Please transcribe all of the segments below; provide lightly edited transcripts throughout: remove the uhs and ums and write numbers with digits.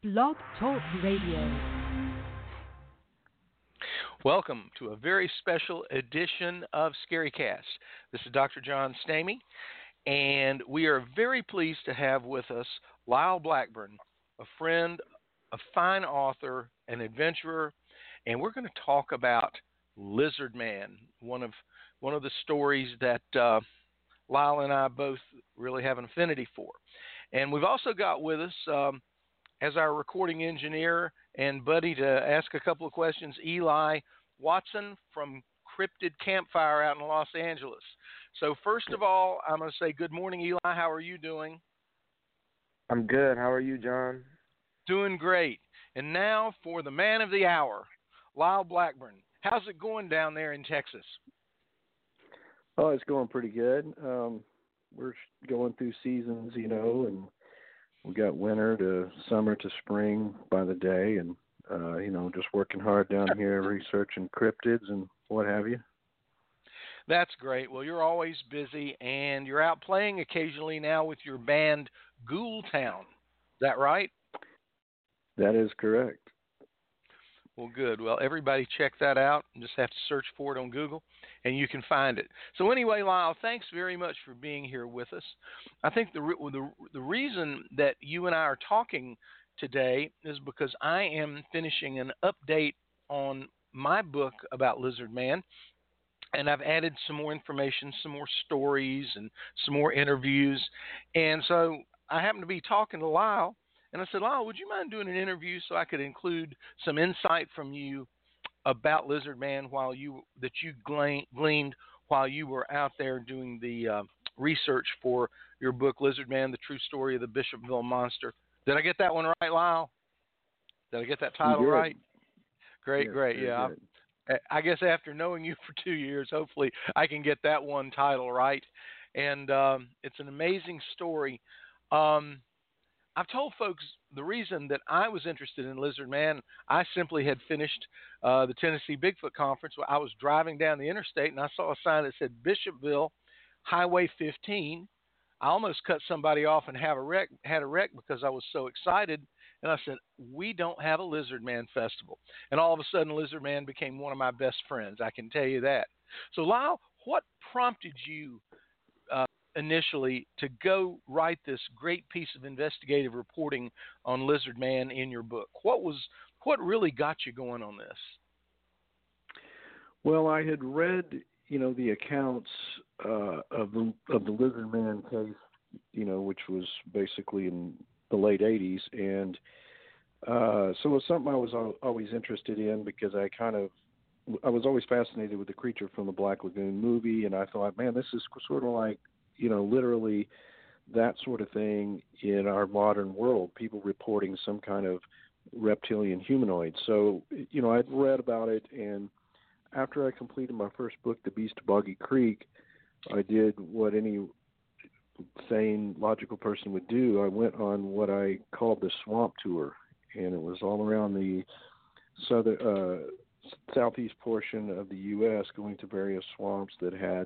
Blog Talk Radio. Welcome to a very special edition of ScaryCast. This is Dr. John Stamey, and we are very pleased to have with us Lyle Blackburn, a friend, a fine author, an adventurer, and we're going to talk about Lizard Man, one of the stories that Lyle and I both really have an affinity for. And we've also got with us, as our recording engineer and buddy to ask a couple of questions, Eli Watson from Cryptid Campfire out in Los Angeles. So first of all, I'm going to say good morning, Eli. How are you doing? I'm good. How are you, John? Doing great. And now for the man of the hour, Lyle Blackburn. How's it going down there in Texas? Oh, it's going pretty good. We're going through seasons, and we got winter to summer to spring by the day, and just working hard down here researching cryptids and what have you. That's great. Well, you're always busy, and you're out playing occasionally now with your band Ghoul Town. Is that right? That is correct. Well, good. Well, everybody check that out. You just have to search for it on Google, and you can find it. So anyway, Lyle, thanks very much for being here with us. I think the reason that you and I are talking today is because I am finishing an update on my book about Lizard Man, and I've added some more information, some more stories, and some more interviews. And so I happened to be talking to Lyle, and I said, Lyle, would you mind doing an interview so I could include some insight from you about Lizard Man that you gleaned while you were out there doing the research for your book, Lizard Man, The True Story of the Bishopville Monster. Did I get that one right, Lyle? Did I get that title right? Great, yes, great. Yeah. I guess after knowing you for 2 years, hopefully I can get that one title right. And it's an amazing story. I've told folks the reason that I was interested in Lizard Man, I simply had finished the Tennessee Bigfoot Conference. I was driving down the interstate, and I saw a sign that said Bishopville Highway 15. I almost cut somebody off and had a wreck because I was so excited. And I said, we don't have a Lizard Man festival. And all of a sudden, Lizard Man became one of my best friends. I can tell you that. So, Lyle, what prompted you initially to go write this great piece of investigative reporting on Lizard Man in your book? What really got you going on this? Well, I had read, the accounts of the Lizard Man case, which was basically in the late 80s, and so it was something I was always interested in because I was always fascinated with the creature from the Black Lagoon movie, and I thought, man, this is sort of like, literally that sort of thing in our modern world, people reporting some kind of reptilian humanoid. So, I'd read about it, and after I completed my first book, The Beast of Boggy Creek, I did what any sane, logical person would do. I went on what I called the swamp tour, and it was all around the southeast portion of the U.S., going to various swamps that had,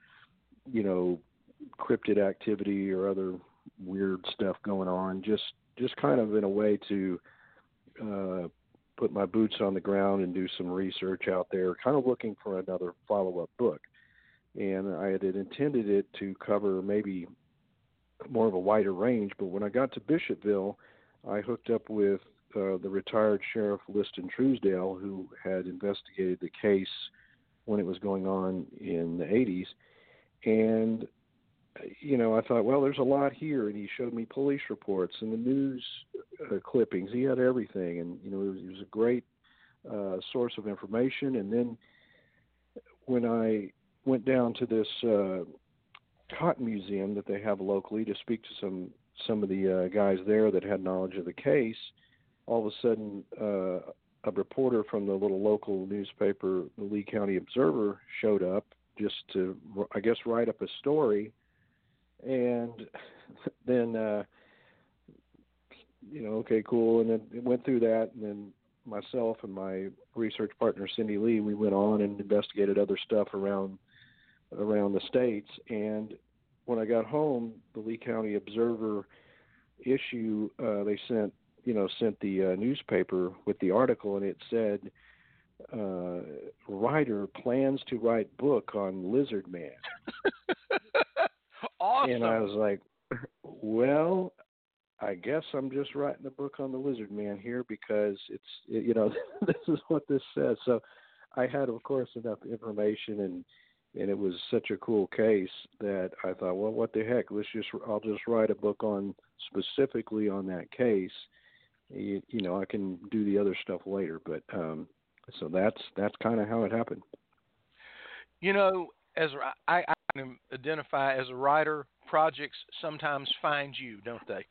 cryptid activity or other weird stuff going on, just kind of in a way to put my boots on the ground and do some research out there, kind of looking for another follow-up book. And I had intended it to cover maybe more of a wider range, but when I got to Bishopville, I hooked up with the retired Sheriff Liston Truesdale, who had investigated the case when it was going on in the 80s. And I thought, well, there's a lot here, and he showed me police reports and the news clippings. He had everything, and it was a great source of information. And then when I went down to this cotton museum that they have locally to speak to some of the guys there that had knowledge of the case, all of a sudden a reporter from the little local newspaper, the Lee County Observer, showed up just to, I guess, write up a story. And then, okay, cool. And then it went through that. And then myself and my research partner, Cindy Lee, we went on and investigated other stuff around the states. And when I got home, the Lee County Observer issue, they sent sent the newspaper with the article, and it said, writer plans to write book on Lizard Man. Awesome. And I was like, well, I guess I'm just writing a book on the Lizard Man here because this is what this says. So I had, of course, enough information, and it was such a cool case that I thought, well, what the heck? I'll just write a book specifically on that case. I can do the other stuff later, but so that's kind of how it happened. As I can identify as a writer, projects sometimes find you, don't they?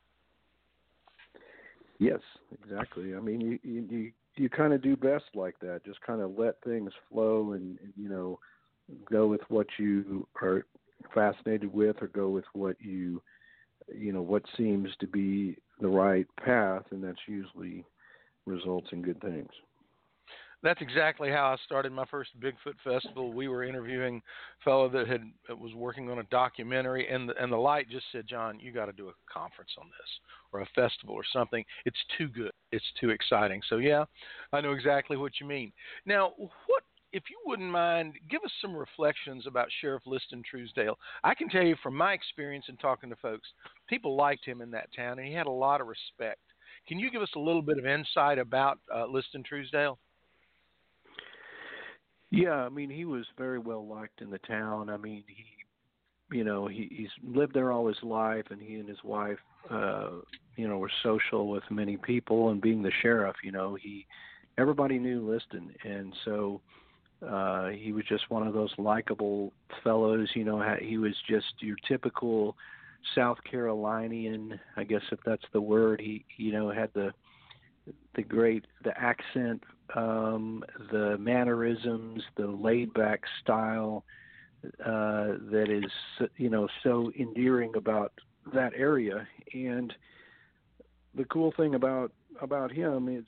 Yes, exactly. I mean, you kind of do best like that. Just kind of let things flow and go with what you are fascinated with, or go with what what seems to be the right path, and that's usually results in good things. That's exactly how I started my first Bigfoot festival. We were interviewing a fellow that was working on a documentary, and the light just said, "John, you got to do a conference on this, or a festival, or something. It's too good. It's too exciting." So yeah, I know exactly what you mean. Now, if you wouldn't mind, give us some reflections about Sheriff Liston Truesdale. I can tell you from my experience in talking to folks, people liked him in that town, and he had a lot of respect. Can you give us a little bit of insight about Liston Truesdale? Yeah, I mean, he was very well liked in the town. I mean, he's lived there all his life, and he and his wife, were social with many people. And being the sheriff, everybody knew Liston, and so he was just one of those likable fellows. He was just your typical South Carolinian, I guess, if that's the word. He had the accent, the mannerisms, the laid back style that is so endearing about that area. And the cool thing about him is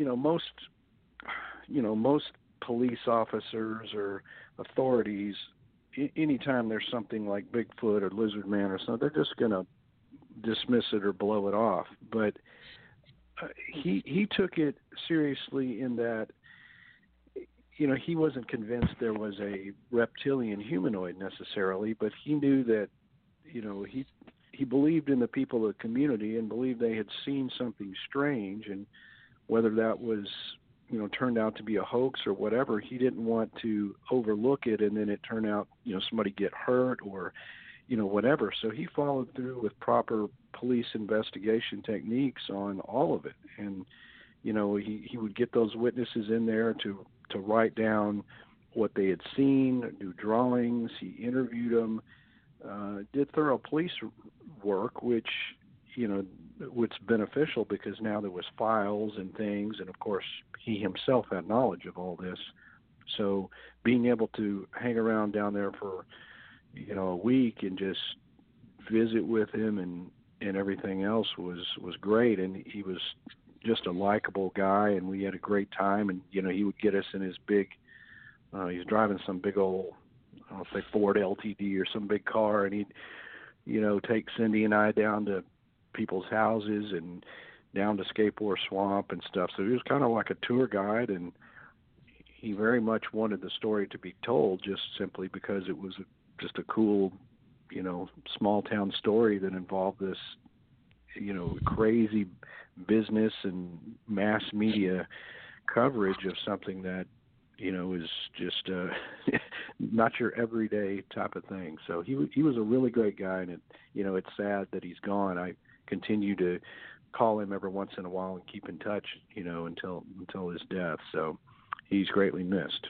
most police officers or authorities, anytime there's something like Bigfoot or Lizard Man or something, they're just going to dismiss it or blow it off. But he took it seriously in that, he wasn't convinced there was a reptilian humanoid necessarily, but he knew that, he believed in the people of the community and believed they had seen something strange, and whether that was, turned out to be a hoax or whatever, he didn't want to overlook it and then it turned out, somebody get hurt or, whatever. So he followed through with proper police investigation techniques on all of it. And, he would get those witnesses in there to write down what they had seen, do drawings. He interviewed them, did thorough police work, which, was beneficial because now there was files and things. And of course he himself had knowledge of all this. So being able to hang around down there for, a week and just visit with him and everything else was great. And he was just a likable guy, and we had a great time. And, he would get us in his big, he was driving some big old, I'll say Ford LTD or some big car. And he'd, take Cindy and I down to people's houses and down to Skateboard Swamp and stuff. So he was kind of like a tour guide, and he very much wanted the story to be told just simply because it was just a cool, small town story that involved this, crazy business and mass media coverage of something that, is just not your everyday type of thing. So he was a really great guy, and it's sad that he's gone. I continue to call him every once in a while and keep in touch, until his death. So he's greatly missed.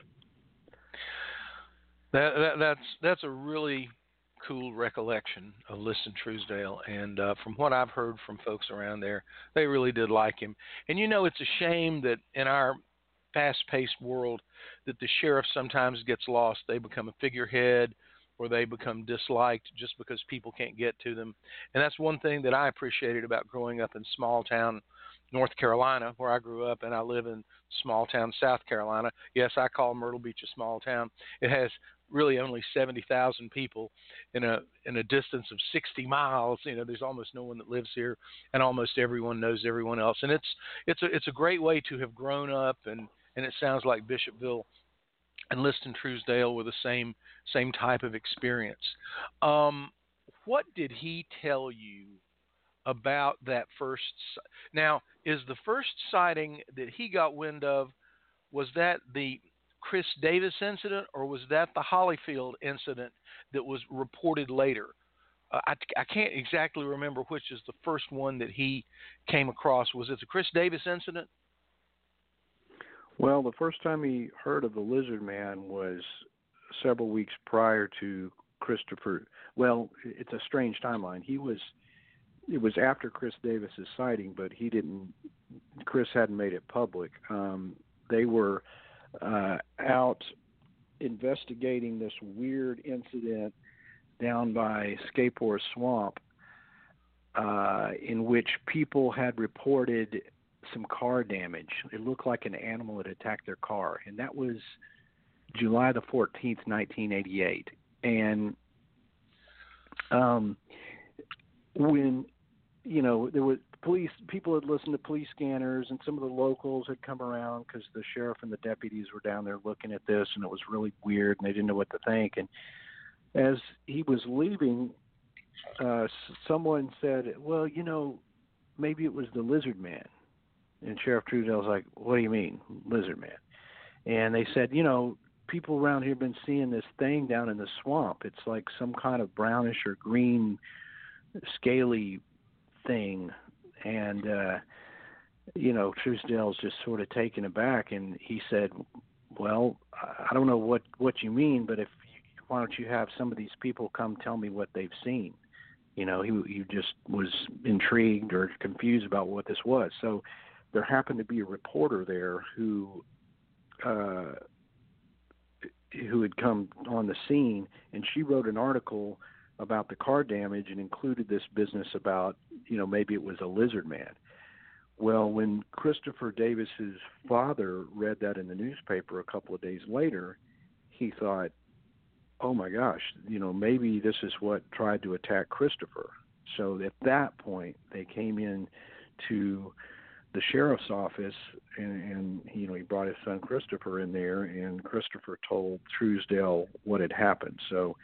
That's a really cool recollection of Liston Truesdale, and from what I've heard from folks around there, they really did like him. And it's a shame that in our fast-paced world that the sheriff sometimes gets lost. They become a figurehead, or they become disliked just because people can't get to them. And that's one thing that I appreciated about growing up in small town North Carolina, where I grew up, and I live in small town South Carolina. Yes, I call Myrtle Beach a small town. It has really only 70,000 people in a distance of 60 miles. There's almost no one that lives here, and almost everyone knows everyone else. And it's a great way to have grown up, and it sounds like Bishopville and Liston Truesdale were the same type of experience. What did he tell you about that first? Now, is the first sighting that he got wind of, was that the Chris Davis incident, or was that the Hollyfield incident that was reported later? I can't exactly remember which is the first one that he came across. Was it the Chris Davis incident? Well, the first time he heard of the Lizard Man was several weeks prior to Christopher. Well, it's a strange timeline. It was after Chris Davis's sighting, but Chris hadn't made it public. They were out investigating this weird incident down by Scapor Swamp, in which people had reported some car damage. It looked like an animal had attacked their car, and that was July the 14th, 1988. And when there was people had listened to police scanners, and some of the locals had come around because the sheriff and the deputies were down there looking at this, and it was really weird, and they didn't know what to think. And as he was leaving, someone said, well, maybe it was the Lizard Man. And Sheriff Truesdale was like, what do you mean, Lizard Man? And they said, people around here have been seeing this thing down in the swamp. It's like some kind of brownish or green scaly thing. And, Truesdale's just sort of taken aback. And he said, well, I don't know what you mean, but why don't you have some of these people come tell me what they've seen? He just was intrigued or confused about what this was. So there happened to be a reporter there who had come on the scene, and she wrote an article about the car damage and included this business about, maybe it was a Lizard Man. Well, when Christopher Davis's father read that in the newspaper a couple of days later, he thought, oh my gosh, maybe this is what tried to attack Christopher. So at that point, they came in to the sheriff's office, and he brought his son Christopher in there, and Christopher told Truesdale what had happened. So,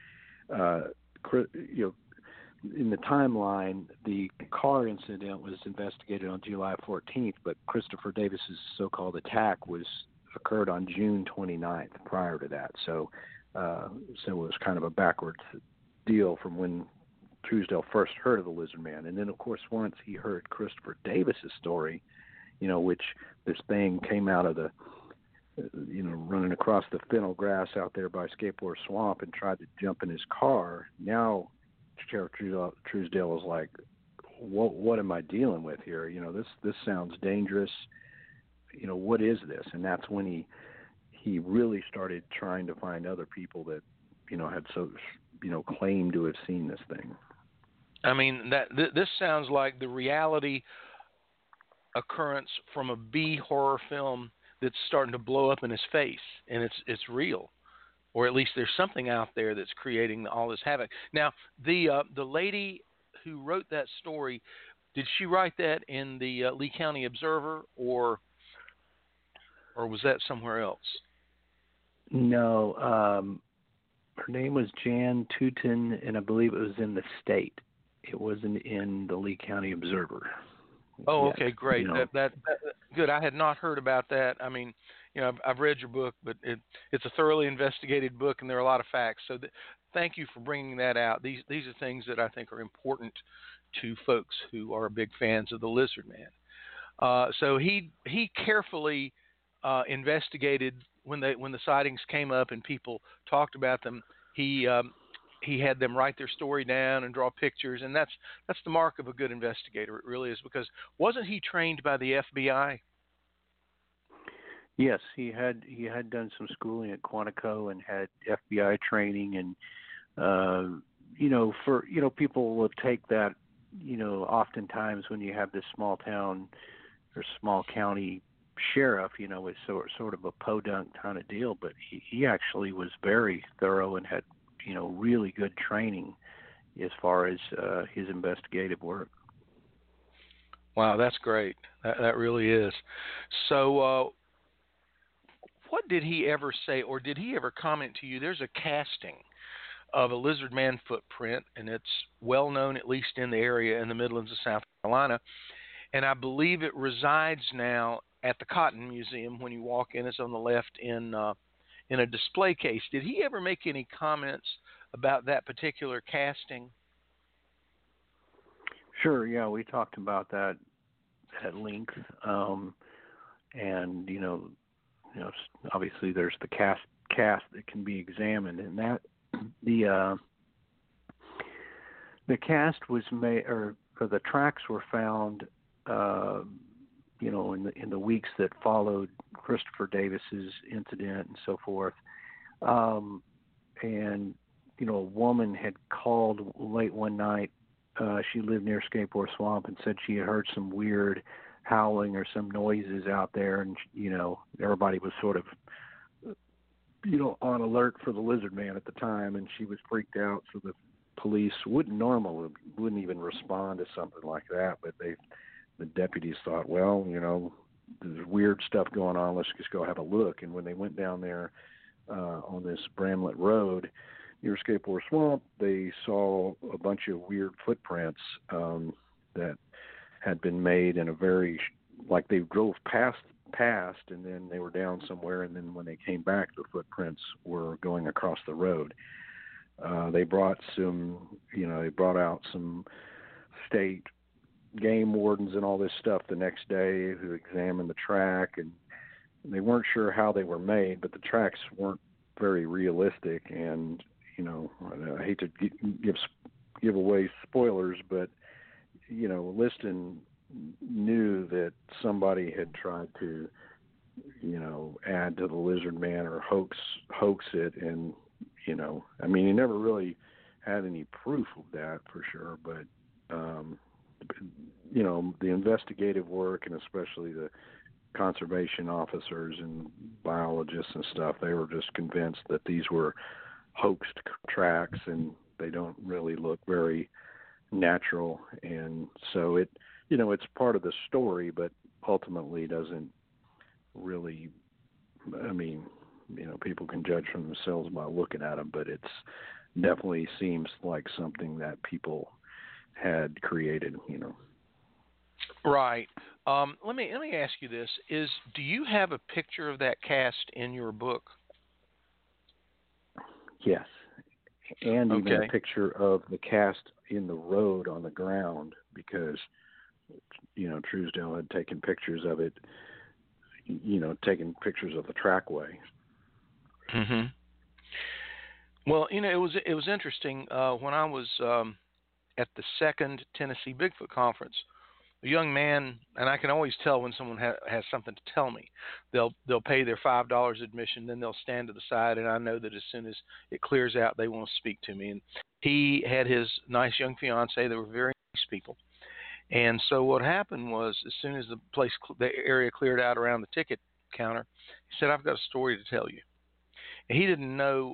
in the timeline, the car incident was investigated on July 14th, but Christopher Davis's so-called attack occurred on June 29th. Prior to that, so it was kind of a backwards deal from when Truesdale first heard of the Lizard Man. And then, of course, once he heard Christopher Davis's story, which this thing came out of the, running across the fennel grass out there by Scapor Swamp and tried to jump in his car. Now, Sheriff Truesdale was like, what am I dealing with here? This sounds dangerous. What is this? And that's when he really started trying to find other people that, had claimed to have seen this thing. I mean, this sounds like the reality occurrence from a B horror film that's starting to blow up in his face, and it's real, or at least there's something out there that's creating all this havoc. Now, the lady who wrote that story, did she write that in the Lee County Observer, or was that somewhere else? No, her name was Jan Tootin, and I believe it was in the State. It wasn't in the Lee County Observer. Oh, okay, great. That good. I had not heard about that. I mean, I've read your book, but it's a thoroughly investigated book, and there are a lot of facts. So thank you for bringing that out. These are things that I think are important to folks who are big fans of the Lizard Man. So he carefully investigated when the sightings came up and people talked about them. He had them write their story down and draw pictures, and that's the mark of a good investigator. It really is, because wasn't he trained by the FBI? Yes, he had done some schooling at Quantico and had FBI training, and People will take that, oftentimes when you have this small town or small county sheriff, it's sort of a podunk kind of deal, but he actually was very thorough and had, really good training as far as his investigative work. Wow, that's great. That really is. So, what did he ever say, or did he ever comment to you? There's a casting of a lizard man footprint, and it's well known, at least in the area in the Midlands of South Carolina. And I believe it resides now at the Cotton Museum. When you walk in, it's on the left in a display case. Did he ever make any comments about that particular casting? Sure. Yeah, we talked about that at length, and obviously there's the cast that can be examined, and that the cast was made, or the tracks were found, in the weeks that followed Christopher Davis's incident and so forth, and a woman had called late one night. She lived near Skateboard Swamp and said she had heard some weird howling or some noises out there, and everybody was sort of on alert for the lizard man at the time, and she was freaked out. So the police wouldn't even respond to something like that, but the deputies thought, well, there's weird stuff going on. Let's just go have a look. And when they went down there on this Bramlett Road near Skateboard Swamp, they saw a bunch of weird footprints that had been made in a very, like they drove past, and then they were down somewhere, and then when they came back, the footprints were going across the road. They brought out some state game wardens and all this stuff the next day who examined the track, and they weren't sure how they were made, but the tracks weren't very realistic. And I hate to give away spoilers, but Liston knew that somebody had tried to add to the lizard man or hoax it, and he never really had any proof of that for sure, but the investigative work, and especially the conservation officers and biologists and stuff, they were just convinced that these were hoaxed tracks and they don't really look very natural. And so it's part of the story, but ultimately doesn't really, people can judge for themselves by looking at them, but it's definitely seems like something that people had created, Right. Let me ask you this: do you have a picture of that cast in your book? Yes, and okay. Even a picture of the cast in the road on the ground, because Truesdale had taken pictures of it, taking pictures of the trackway. Mm-hmm. Well, it was interesting when I was at the second Tennessee Bigfoot Conference. A young man, and I can always tell when someone has something to tell me. They'll pay their $5 admission, then they'll stand to the side, and I know that as soon as it clears out, they want to speak to me. And he had his nice young fiancée. They were very nice people. And so what happened was, as soon as the area cleared out around the ticket counter, he said, "I've got a story to tell you." And he didn't know.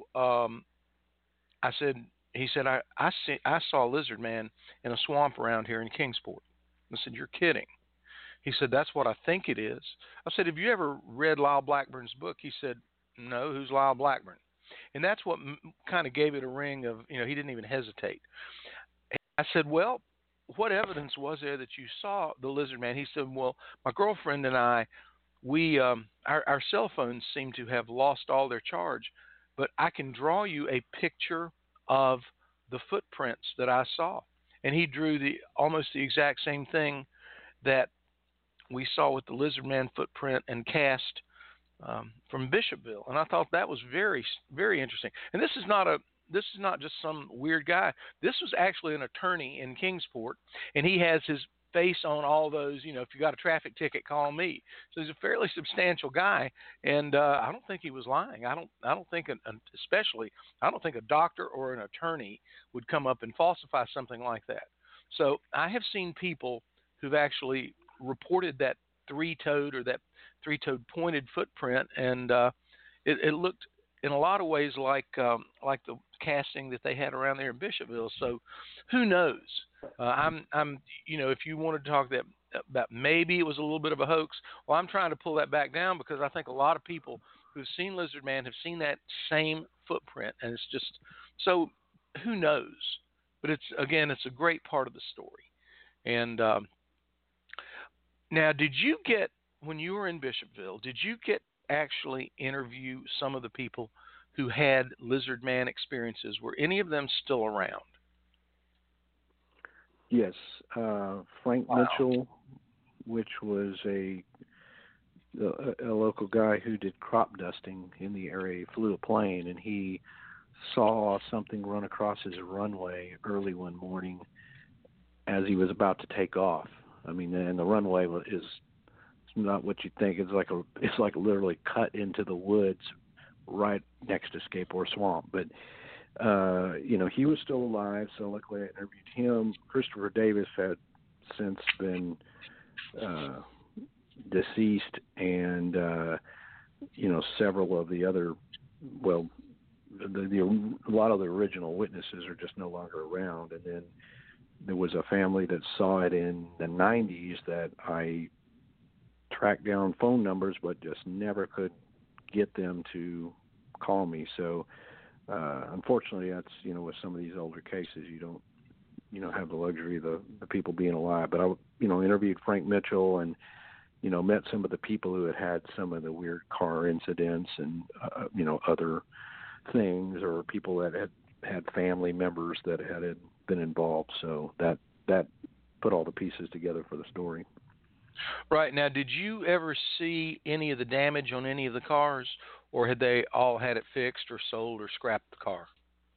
He said, I saw a lizard man in a swamp around here in Kingsport. I said, "You're kidding." He said, "That's what I think it is." I said, "Have you ever read Lyle Blackburn's book?" He said, "No, who's Lyle Blackburn?" And that's what kind of gave it a ring of, he didn't even hesitate. I said, "Well, what evidence was there that you saw the lizard man?" He said, "Well, my girlfriend and I, we our cell phones seem to have lost all their charge, but I can draw you a picture of the footprints that I saw." And he drew almost the exact same thing that we saw with the lizard man footprint and cast from Bishopville. And I thought that was very, very interesting. And this is not just some weird guy. This was actually an attorney in Kingsport, and he has his face on all those, if you got a traffic ticket, call me. So he's a fairly substantial guy, and I don't think he was lying. I don't think, especially, I don't think a doctor or an attorney would come up and falsify something like that. So I have seen people who've actually reported that three-toed or that three-toed pointed footprint, and it looked in a lot of ways like the casting that they had around there in Bishopville. So who knows? I'm if you wanted to talk about maybe it was a little bit of a hoax, well, I'm trying to pull that back down, because I think a lot of people who've seen Lizard Man have seen that same footprint, and it's just so who knows? But it's a great part of the story. And now, did you get, when you were in Bishopville, did you get actually interview some of the people who had Lizard Man experiences? Were any of them still around? Yes. Frank Mitchell, which was a local guy who did crop dusting in the area, flew a plane, and he saw something run across his runway early one morning as he was about to take off. I mean, and the runway is not what you think. It's like literally cut into the woods right next to Skateboard Swamp. But he was still alive, so luckily I interviewed him. Christopher Davis had since been deceased, and several of the other, a lot of the original witnesses are just no longer around. And then there was a family that saw it in the 90s that I tracked down phone numbers, but just never could get them to call me. So unfortunately, that's with some of these older cases, you don't have the luxury of the people being alive. But I interviewed Frank Mitchell, and met some of the people who had some of the weird car incidents, and other things, or people that had family members that had been involved. So that put all the pieces together for the story. Right. Now, did you ever see any of the damage on any of the cars, or had they all had it fixed or sold or scrapped the car?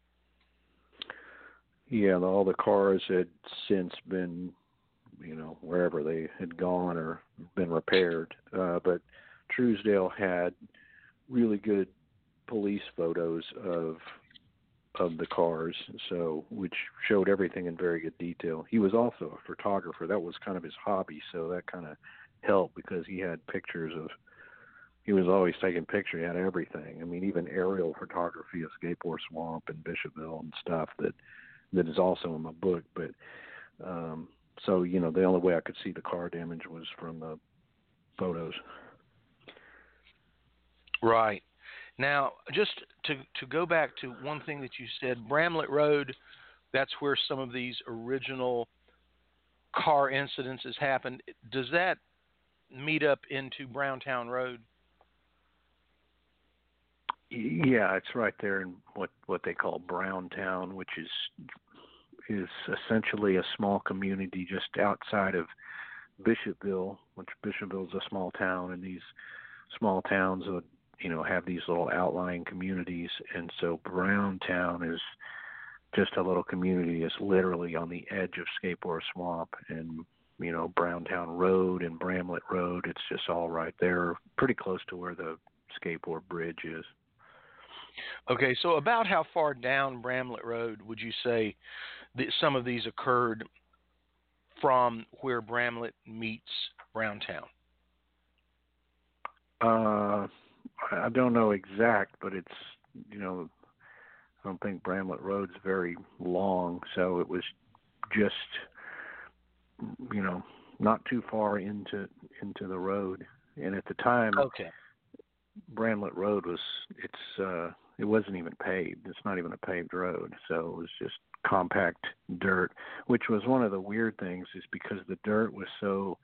Yeah, all the cars had since been, wherever they had gone or been repaired. But Truesdale had really good police photos of the cars, which showed everything in very good detail. He was also a photographer. That was kind of his hobby, so that kind of helped, because he had pictures he was always taking pictures. He had everything. I mean, even aerial photography of Skateboard Swamp and Bishopville and stuff that is also in my book. But so the only way I could see the car damage was from the photos. Right. Now, just to go back to one thing that you said, Bramlett Road, that's where some of these original car incidences happened. Does that meet up into Browntown Road? Yeah, it's right there in what they call Browntown, which is essentially a small community just outside of Bishopville, which Bishopville is a small town, and these small towns would have these little outlying communities. And so Browntown is just a little community. It's literally on the edge of Skateboard Swamp, and Browntown Road and Bramlett Road, it's just all right there, pretty close to where the skateboard bridge is. Okay, so about how far down Bramlett Road would you say that some of these occurred from where Bramlett meets Browntown? I don't know exact, but it's, I don't think Bramlett Road's very long, so it was just, not too far into the road. And at the time, okay, Bramlett Road it wasn't even paved. It's not even a paved road, so it was just compact dirt, which was one of the weird things, is because the dirt was so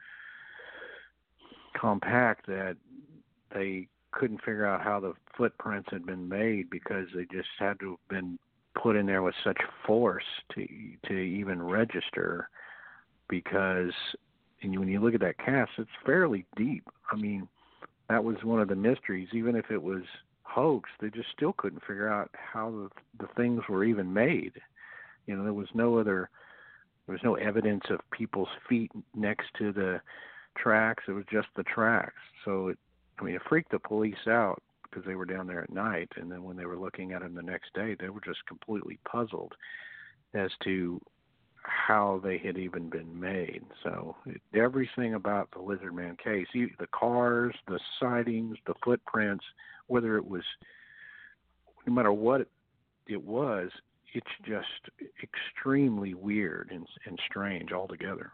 compact that they couldn't figure out how the footprints had been made, because they just had to have been put in there with such force to even register, because when you look at that cast, it's fairly deep. I mean, that was one of the mysteries. Even if it was hoax, they just still couldn't figure out how the things were even made. There was no other There was no evidence of people's feet next to the tracks. It was just the tracks. So it freaked the police out because they were down there at night, and then when they were looking at them the next day, they were just completely puzzled as to how they had even been made. So everything about the Lizard Man case, the cars, the sightings, the footprints, whether it was, no matter what it was, it's just extremely weird and strange altogether.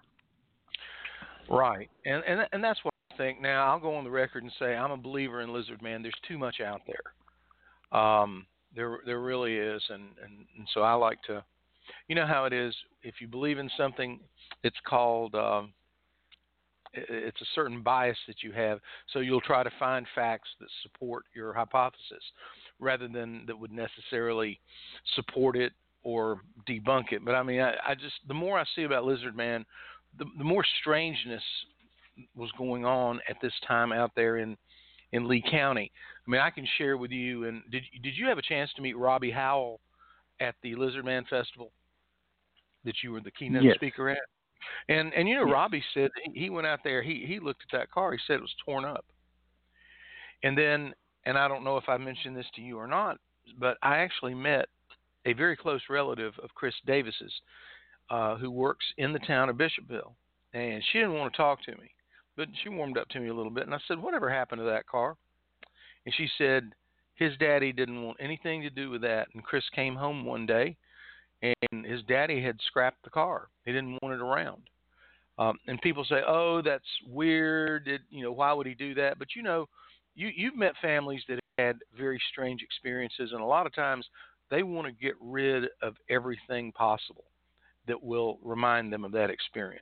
Right, and that's what I think. Now I'll go on the record and say I'm a believer in Lizard Man. There's too much out there. There really is, and so I like to. You know how it is. If you believe in something, it's called. It's a certain bias that you have. So you'll try to find facts that support your hypothesis, rather than that would necessarily support it or debunk it. But I mean, I just the more I see about Lizard Man, the more strangeness was going on at this time out there in Lee County. I mean, I can share with you. And did you have a chance to meet Robbie Howell at the Lizard Man Festival that you were the keynote Yes. speaker at? And you know, Robbie said he went out there. He looked at that car. He said it was torn up. And then, and I don't know if I mentioned this to you or not, but I actually met a very close relative of Chris Davis's, who works in the town of Bishopville. And she didn't want to talk to me, but she warmed up to me a little bit. And I said, "Whatever happened to that car?" And she said, his daddy didn't want anything to do with that. And Chris came home one day, and his daddy had scrapped the car. He didn't want it around. And people say, "Oh, that's weird. Why would he do that?" But you've met families that had very strange experiences, and a lot of times they want to get rid of everything possible that will remind them of that experience.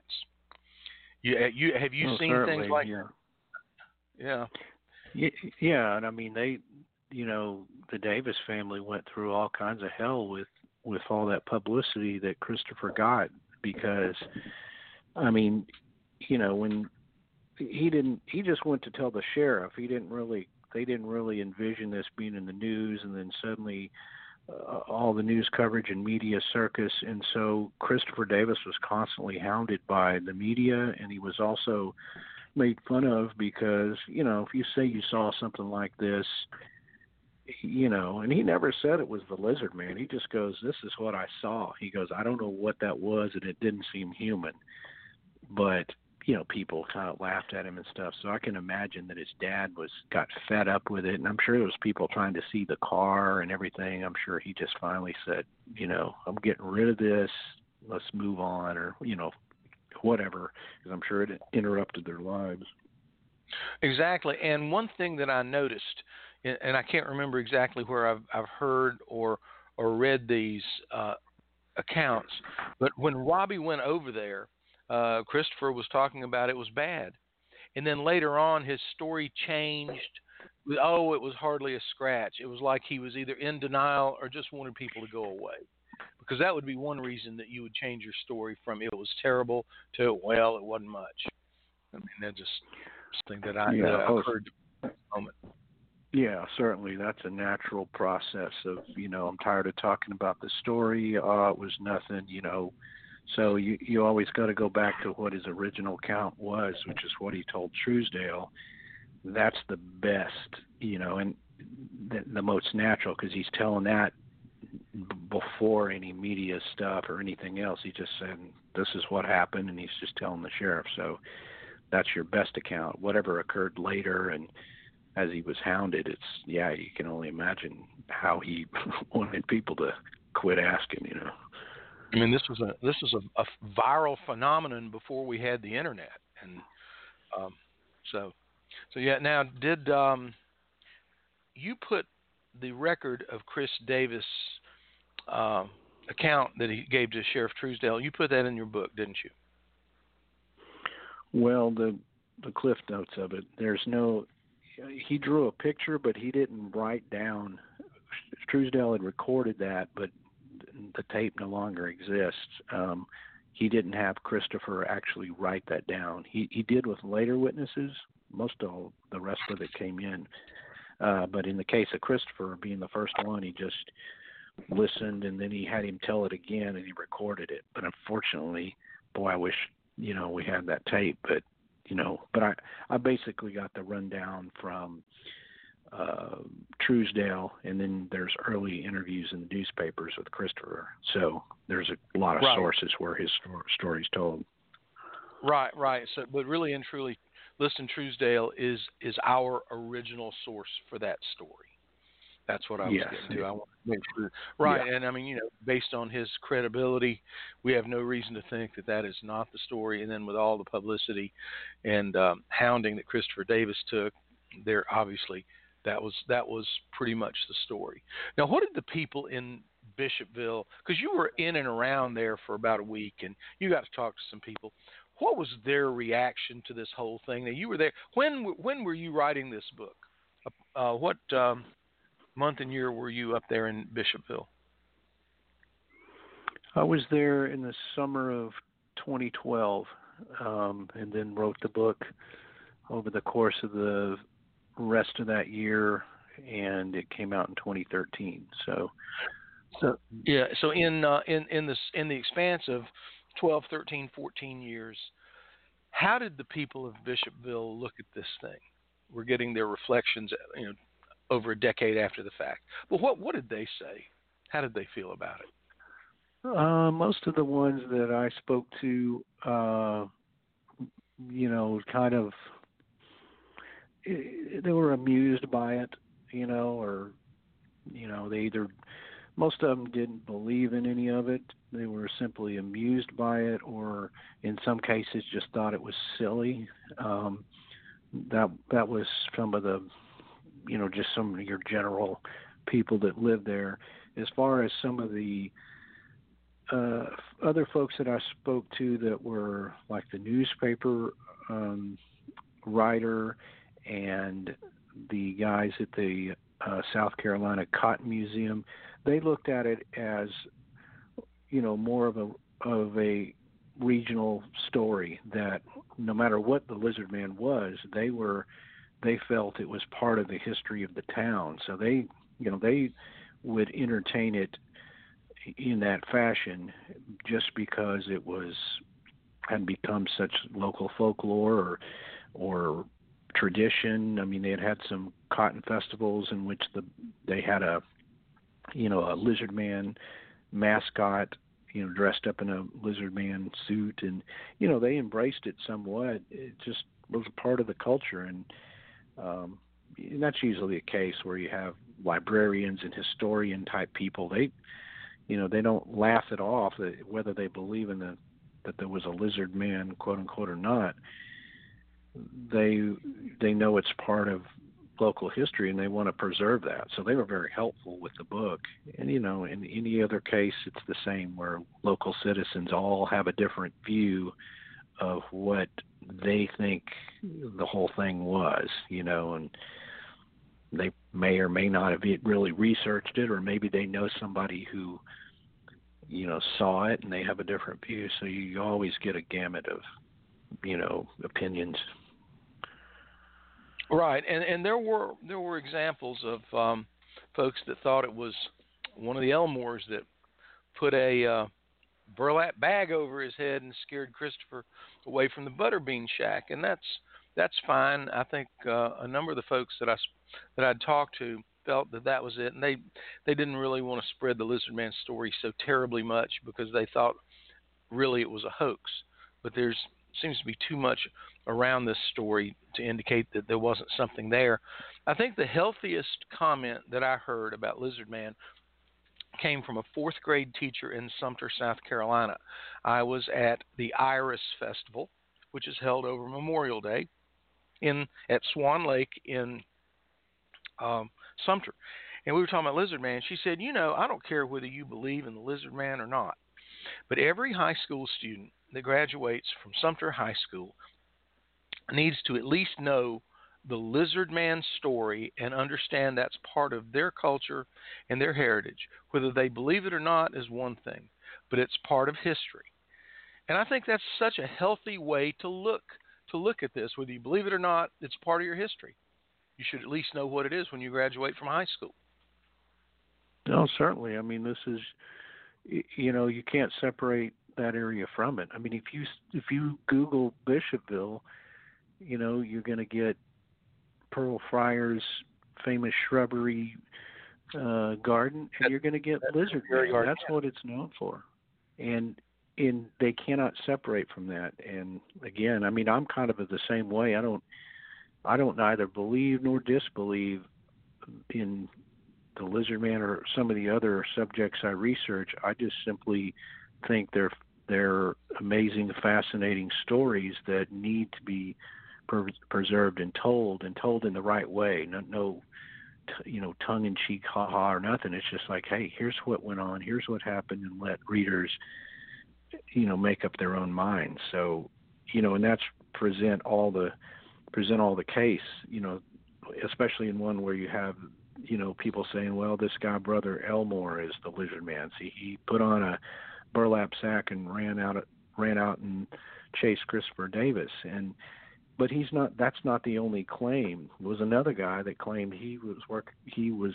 Have you seen things like that? Yeah. Yeah, and I mean the Davis family went through all kinds of hell with all that publicity that Christopher got, because when he just went to tell the sheriff. They didn't really envision this being in the news, and then suddenly all the news coverage and media circus. And so Christopher Davis was constantly hounded by the media, and he was also made fun of because, if you say you saw something like this, and he never said it was the Lizard Man. He just goes, "This is what I saw." He goes, "I don't know what that was, and it didn't seem human." But, people kind of laughed at him and stuff. So I can imagine that his dad got fed up with it. And I'm sure there was people trying to see the car and everything. I'm sure he just finally said, "I'm getting rid of this. Let's move on," or, whatever, because I'm sure it interrupted their lives. Exactly. And one thing that I noticed, and I can't remember exactly where I've heard or read these accounts, but when Robbie went over there, Christopher was talking about it was bad. And then later on, his story changed. Oh, it was hardly a scratch. It was like he was either in denial or just wanted people to go away. Because that would be one reason that you would change your story from "it was terrible" to "well, it wasn't much." I mean, that's just something that I heard at the moment. Yeah, certainly. That's a natural process of, I'm tired of talking about the story. It was nothing, So you always got to go back to what his original count was, which is what he told Truesdale. That's the best, and the most natural, because he's telling that before any media stuff or anything else. He just said, "This is what happened," and he's just telling the sheriff. So that's your best account. Whatever occurred later and as he was hounded, you can only imagine how he wanted people to quit asking, I mean, this was a viral phenomenon before we had the internet, and so yeah. Now, did you put the record of Chris Davis' account that he gave to Sheriff Truesdale? You put that in your book, didn't you? Well, the cliff notes of it. He drew a picture, but he didn't write down. Truesdale had recorded that, but the tape no longer exists. He didn't have Christopher actually write that down. He did with later witnesses. Most of the rest of it came in. But in the case of Christopher being the first one, he just listened, and then he had him tell it again, and he recorded it. But unfortunately, boy, I wish, we had that tape. But, I basically got the rundown from Truesdale, and then there's early interviews in the newspapers with Christopher. So there's a lot of sources where his story's told. Right. So, but really and truly, Liston Truesdale is our original source for that story. That's what I was getting to. I want to make sure. Right, yeah. And I mean, based on his credibility, we have no reason to think that is not the story. And then with all the publicity and hounding that Christopher Davis took, there obviously that was pretty much the story. Now, what did the people in Bishopville, because you were in and around there for about a week, and you got to talk to some people. What was their reaction to this whole thing? Now, you were there. When were you writing this book? What month and year were you up there in Bishopville? I was there in the summer of 2012, and then wrote the book over the course of the rest of that year, and it came out in 2013. So yeah. So in the expanse of 12, 13, 14 years, how did the people of Bishopville look at this thing? We're getting their reflections, over a decade after the fact. But what did they say? How did they feel about it? Most of the ones that I spoke to, kind of, they were amused by it, or, they either, most of them didn't believe in any of it. They were simply amused by it, or in some cases just thought it was silly. That was some of the, just some of your general people that live there. As far as some of the other folks that I spoke to that were like the newspaper writer and the guys at the South Carolina Cotton Museum, they looked at it as, more of a regional story, that no matter what the Lizard Man was, they felt it was part of the history of the town. So they would entertain it in that fashion just because it had become such local folklore or tradition. I mean, they had some cotton festivals in which they had a Lizard Man mascot, dressed up in a Lizard Man suit, and they embraced it somewhat. It just was a part of the culture, and that's usually a case where you have librarians and historian type people. They don't laugh it off, whether they believe in that there was a Lizard Man, quote unquote, or not. They know it's part of local history, and they want to preserve that. So they were very helpful with the book. And, in any other case, it's the same, where local citizens all have a different view of what they think the whole thing was, and they may or may not have really researched it, or maybe they know somebody who, saw it and they have a different view. So you always get a gamut of, opinions. Right, and there were examples of folks that thought it was one of the Elmores that put a burlap bag over his head and scared Christopher away from the Butterbean Shack, and that's fine. I think a number of the folks that I'd talked to felt that was it, and they didn't really want to spread the Lizard Man story so terribly much because they thought really it was a hoax. But there seems to be too much around this story to indicate that there wasn't something there. I think the healthiest comment that I heard about Lizard Man came from a fourth grade teacher in Sumter, South Carolina. I was at the Iris Festival, which is held over Memorial Day at Swan Lake in Sumter. And we were talking about Lizard Man. She said, I don't care whether you believe in the Lizard Man or not, but every high school student that graduates from Sumter High School needs to at least know the Lizard Man story and understand that's part of their culture and their heritage. Whether they believe it or not is one thing, but it's part of history. And I think that's such a healthy way to look at this. Whether you believe it or not, it's part of your history. You should at least know what it is when you graduate from high school. No, certainly. I mean, this is, you can't separate that area from it. I mean, if you Google Bishopville, you're going to get Pearl Fryer's famous shrubbery garden, and you're going to get Lizard Man. That's what it's known for, and they cannot separate from that. And again, I mean, I'm kind of the same way. I don't neither believe nor disbelieve in the Lizard Man or some of the other subjects I research. I just simply think they're amazing, fascinating stories that need to be preserved and told in the right way. No tongue-in-cheek ha-ha or nothing. It's just like, hey, here's what went on, here's what happened, and let readers, make up their own minds. So, and that's present all the case, especially in one where you have, people saying, well, this guy, Brother Elmore, is the Lizard Man. See, he put on a burlap sack and ran out and chased Christopher Davis. But that's not the only claim. There was another guy that claimed he was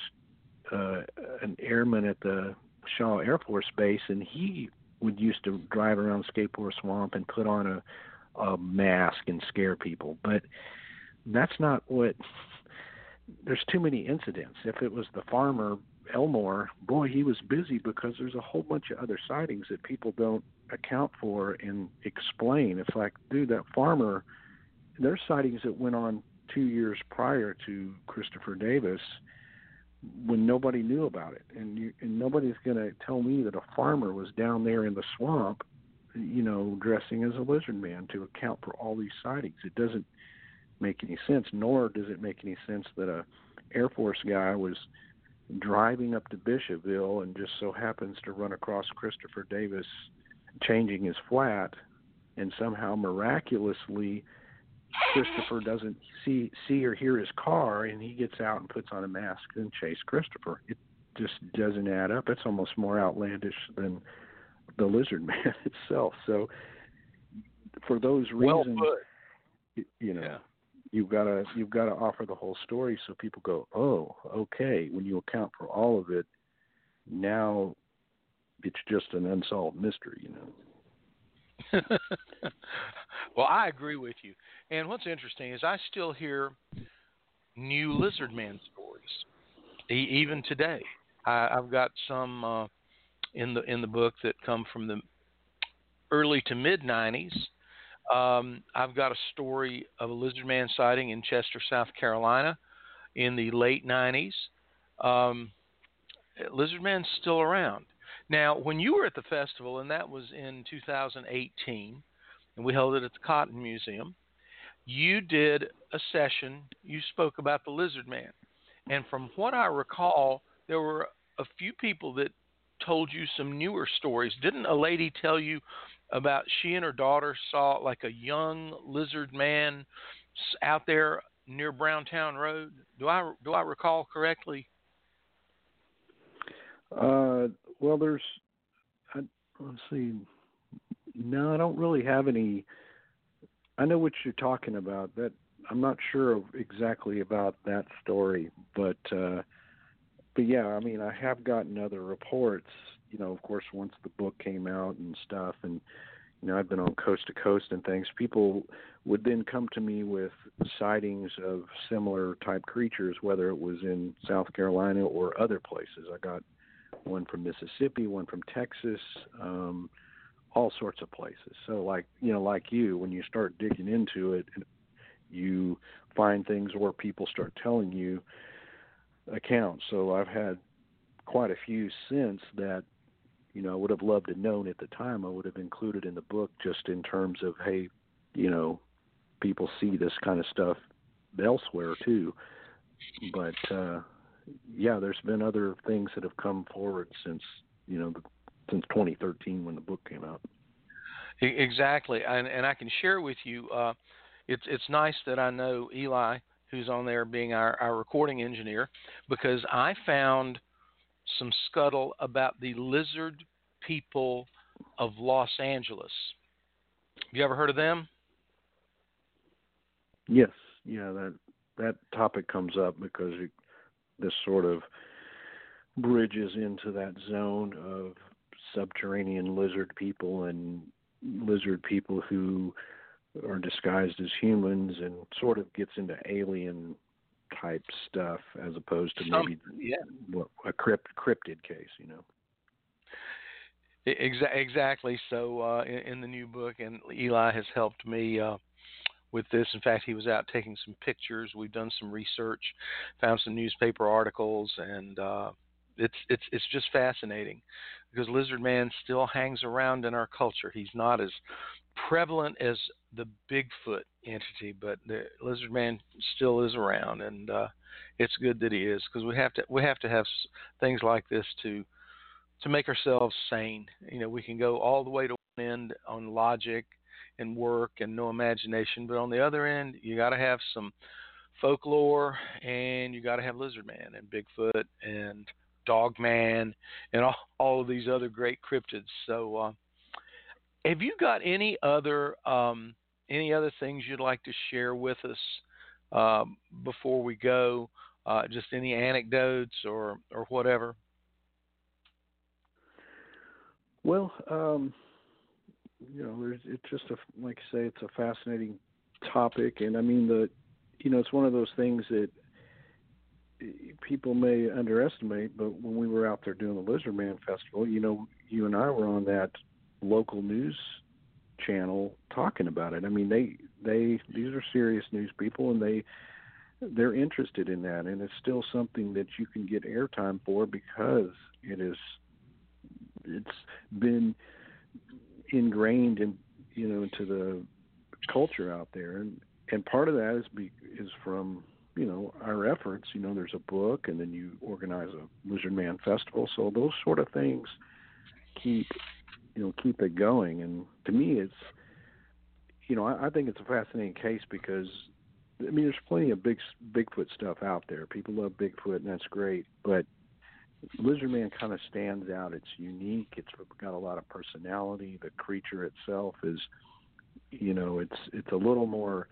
an airman at the Shaw Air Force Base, and he used to drive around Skateboard Swamp and put on a mask and scare people. But that's not what. There's too many incidents. If it was the farmer Elmore, boy, he was busy, because there's a whole bunch of other sightings that people don't account for and explain. It's like, dude, that farmer. There's sightings that went on 2 years prior to Christopher Davis when nobody knew about it. And nobody's going to tell me that a farmer was down there in the swamp, dressing as a Lizard Man to account for all these sightings. It doesn't make any sense, nor does it make any sense that a Air Force guy was driving up to Bishopville and just so happens to run across Christopher Davis changing his flat, and somehow miraculously Christopher doesn't see or hear his car, and he gets out and puts on a mask and chases Christopher. It just doesn't add up. It's almost more outlandish than the Lizard Man itself. So for those reasons, Yeah. you've got to offer the whole story so people go, oh, okay. When you account for all of it, now it's just an unsolved mystery, Well, I agree with you. And what's interesting is I still hear new Lizard Man stories, even today. I've got some in the book that come from the early to mid '90s. I've got a story of a Lizard Man sighting in Chester, South Carolina, in the late '90s. Lizard Man's still around. Now, when you were at the festival, and that was in 2018, and we held it at the Cotton Museum, you did a session. You spoke about the Lizard Man. And from what I recall, there were a few people that told you some newer stories. Didn't a lady tell you about she and her daughter saw like a young Lizard Man out there near Browntown Road? Do I recall correctly? Well, let's see. No, I don't really have any. I know what you're talking about. That I'm not sure exactly about that story, but yeah, I mean, I have gotten other reports. Of course, once the book came out and stuff, and I've been on Coast to Coast and things. People would then come to me with sightings of similar type creatures, whether it was in South Carolina or other places. I got one from Mississippi, one from Texas, all sorts of places. So like you, when you start digging into it, you find things where people start telling you accounts. So I've had quite a few since that, I would have loved to known at the time. I would have included in the book, just in terms of, hey, people see this kind of stuff elsewhere too. But yeah, there's been other things that have come forward since 2013 when the book came out. Exactly, and I can share with you. It's nice that I know Eli, who's on there being our recording engineer, because I found some scuttle about the lizard people of Los Angeles. Have you ever heard of them? Yes, yeah, that topic comes up because this sort of bridges into that zone of subterranean lizard people and lizard people who are disguised as humans, and sort of gets into alien type stuff as opposed to maybe a cryptid case, you know. Exactly. So in the new book, and Eli has helped me with this. In fact, he was out taking some pictures. We've done some research, found some newspaper articles, and it's just fascinating because Lizard Man still hangs around in our culture. He's not as prevalent as the Bigfoot entity, but the Lizard Man still is around, and it's good that he is, because we have to have things like this to make ourselves sane. You know, we can go all the way to one end on logic and work and no imagination, but on the other end, you got to have some folklore, and you got to have Lizard Man and Bigfoot and Dog Man and all of these other great cryptids. So, have you got any other things you'd like to share with us before we go? Just any anecdotes or whatever? Well, you know, it's just like you say, it's a fascinating topic, and I mean it's one of those things that people may underestimate. But when we were out there doing the Lizard Man Festival, you know, you and I were on that local news channel talking about it. I mean, these are serious news people, and they're interested in that, and it's still something that you can get airtime for because it's been ingrained into the culture out there, and part of that is from, you know, our efforts. You know, there's a book, and then you organize a Lizard Man Festival, so those sort of things keep it going. And to me, it's, you know, I think it's a fascinating case because, I mean, there's plenty of Bigfoot stuff out there. People love Bigfoot, and that's great, but Lizard Man kind of stands out. It's unique. It's got a lot of personality. The creature itself is, you know, it's a little more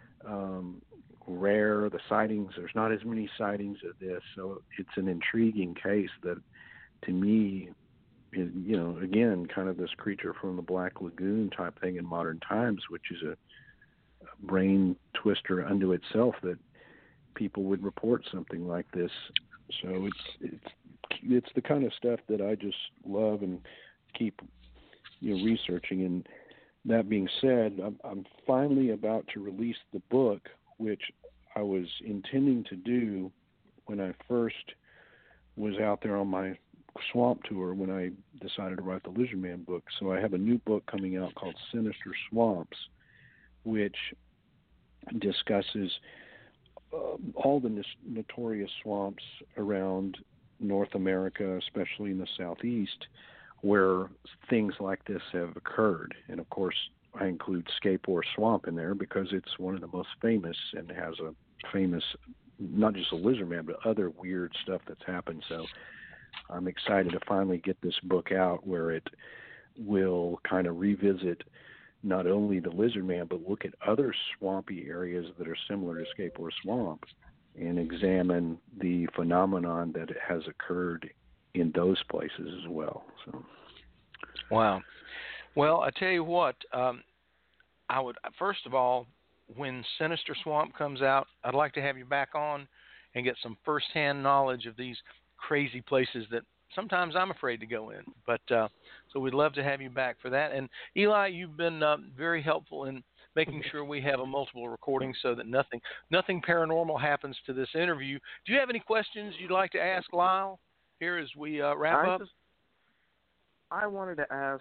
rare. The sightings, there's not as many sightings of this, so it's an intriguing case that, to me, you know, again, kind of this creature from the Black Lagoon type thing in modern times, which is a brain twister unto itself, that people would report something like this. So it's the kind of stuff that I just love and keep, you know, researching. And that being said, I'm finally about to release the book, which I was intending to do when I first was out there on my swamp tour, when I decided to write the Lizard Man book. So I have a new book coming out called Sinister Swamps, which discusses all the notorious swamps around North America, especially in the Southeast, where things like this have occurred. And of course, I include Scape Ore Swamp in there because it's one of the most famous, and has a famous, not just a Lizard Man, but other weird stuff that's happened. So I'm excited to finally get this book out, where it will kind of revisit not only the Lizard Man, but look at other swampy areas that are similar to Scape Ore Swamp, and examine the phenomenon that has occurred in those places as well. So, wow. Well, I tell you what, I would, first of all, when Sinister Swamp comes out, I'd like to have you back on and get some firsthand knowledge of these crazy places that sometimes I'm afraid to go in. But so we'd love to have you back for that. And Eli, you've been very helpful in making sure we have a multiple recording so that nothing paranormal happens to this interview. Do you have any questions you'd like to ask Lyle here as we wrap up? I wanted to ask,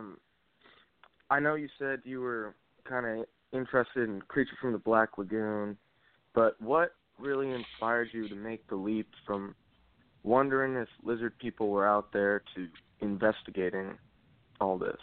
I know you said you were kind of interested in Creature from the Black Lagoon, but what really inspired you to make the leap from wondering if lizard people were out there to investigating all this?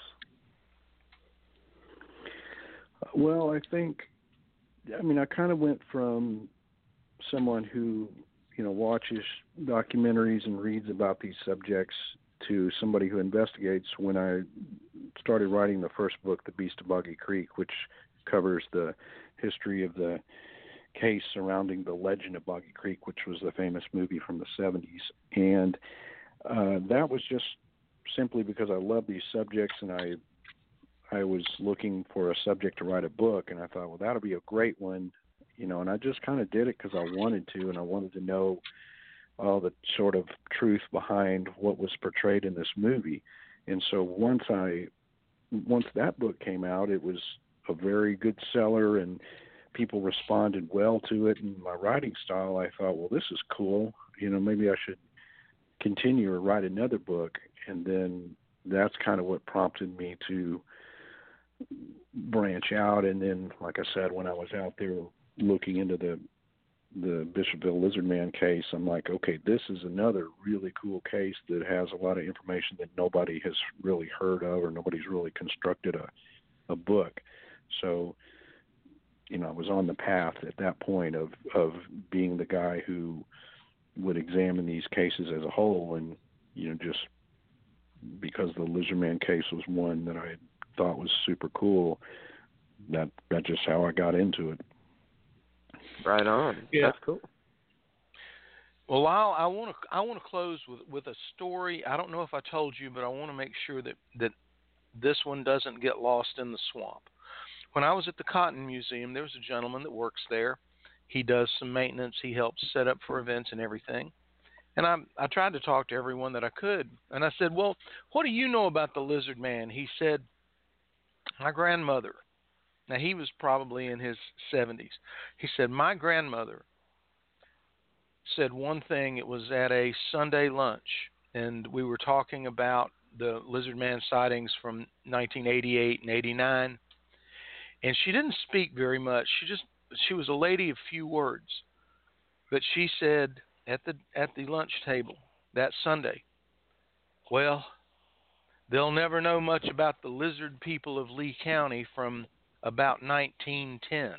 Well, I kind of went from someone who, you know, watches documentaries and reads about these subjects to somebody who investigates when I started writing the first book, The Beast of Boggy Creek, which covers the history of the case surrounding the legend of Boggy Creek, which was the famous movie from the 70s. And that was just simply because I love these subjects, and I was looking for a subject to write a book, and I thought, well, that'll be a great one, and I just kind of did it because I wanted to, and I wanted to know all the sort of truth behind what was portrayed in this movie. And so once that book came out, it was a very good seller, and people responded well to it. And my writing style, I thought, well, this is cool. Maybe I should continue or write another book. And then that's kind of what prompted me to branch out. And then, like I said, when I was out there looking into the Bishopville Lizard Man case, I'm like, okay, this is another really cool case that has a lot of information that nobody has really heard of, or nobody's really constructed a book. So, I was on the path at that point of being the guy who would examine these cases as a whole. And, just because the Lizard Man case was one that I thought was super cool, that's just how I got into it. Right on. Yeah. That's cool. Well, Lyle, I want to close with a story. I don't know if I told you, but I want to make sure that this one doesn't get lost in the swamp. When I was at the Cotton Museum, there was a gentleman that works there. He does some maintenance. He helps set up for events and everything. And I tried to talk to everyone that I could. And I said, well, what do you know about the Lizard Man? He said, my grandmother. Now, he was probably in his 70s. He said, my grandmother said one thing. It was at a Sunday lunch, and we were talking about the Lizard Man sightings from 1988 and 89. And she didn't speak very much. She was a lady of few words. But she said at the lunch table that Sunday, well, they'll never know much about the lizard people of Lee County from about 1910.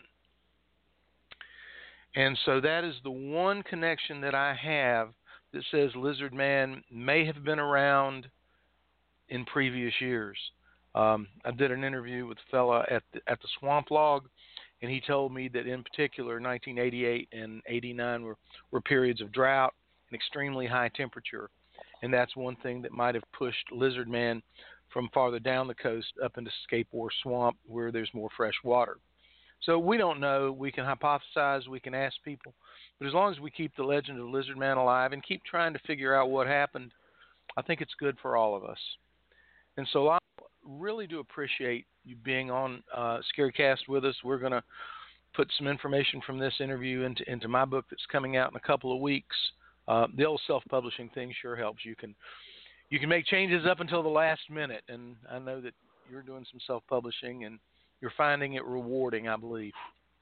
And so that is the one connection that I have that says Lizard Man may have been around in previous years. I did an interview with a fella at the Swamp Log, and he told me that in particular 1988 and 89 were periods of drought and extremely high temperature. And that's one thing that might have pushed Lizard Man from farther down the coast up into Scape Ore Swamp where there's more fresh water. So we don't know. We can hypothesize. We can ask people. But as long as we keep the legend of Lizard Man alive and keep trying to figure out what happened, I think it's good for all of us. And so I really do appreciate you being on Scarycast with us. We're going to put some information from this interview into my book that's coming out in a couple of weeks. The old self-publishing thing sure helps. You can make changes up until the last minute, and I know that you're doing some self-publishing and you're finding it rewarding, I believe.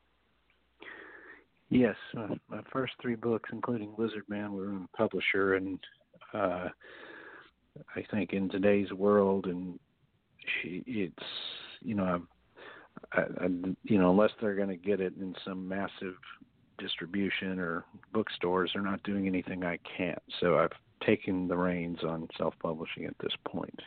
Yes, my first 3 books, including Lizard Man, were in a publisher, and I think in today's world, and it's unless they're going to get it in some massive distribution or bookstores, they're not doing anything I can't. So I've taken the reins on self-publishing at this point.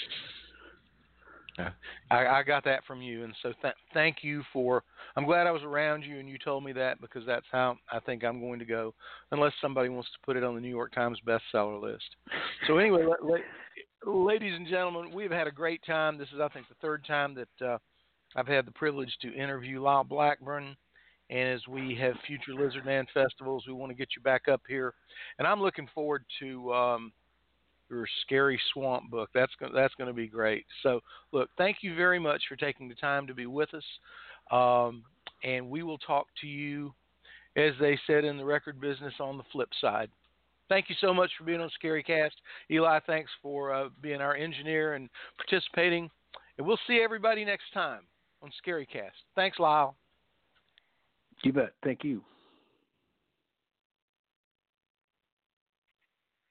I got that from you, and so thank you for. I'm glad I was around you, and you told me that, because that's how I think I'm going to go, unless somebody wants to put it on the New York Times bestseller list. So anyway, ladies and gentlemen, we've had a great time. This is, I think, the 3rd time that I've had the privilege to interview Lyle Blackburn. And as we have future Lizard Man festivals, we want to get you back up here. And I'm looking forward to your Scary Swamp book. That's going to be great. So, look, thank you very much for taking the time to be with us. And we will talk to you, as they said in the record business, on the flip side. Thank you so much for being on Scarycast. Eli, thanks for being our engineer and participating. And we'll see everybody next time on Scarycast. Thanks, Lyle. You bet. Thank you.